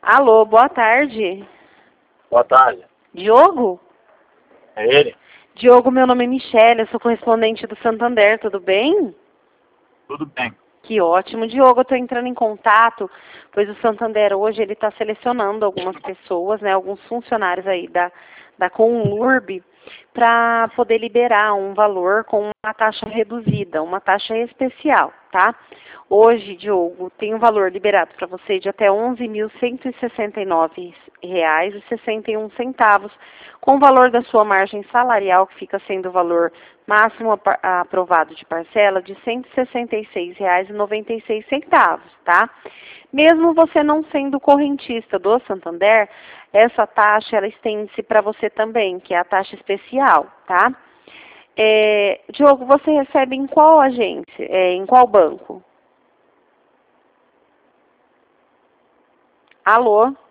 Alô, boa tarde. Boa tarde. Diogo? É ele? Diogo, meu nome é Michele, eu sou correspondente do Santander, tudo bem? Tudo bem. Que ótimo. Diogo, eu estou entrando em contato, pois o Santander hoje ele está selecionando algumas pessoas, né, alguns funcionários aí da Conlurb, para poder liberar um valor com uma taxa reduzida, uma taxa especial, tá? Hoje, Diogo, tem um valor liberado para você de até R$ 11.169,61, com o valor da sua margem salarial, que fica sendo o valor máximo aprovado de parcela de R$ 166,96, tá? Mesmo você não sendo correntista do Santander, essa taxa ela estende-se para você também, que é a taxa especial, tá? Diogo, você recebe em qual agência? Em qual banco? Alô?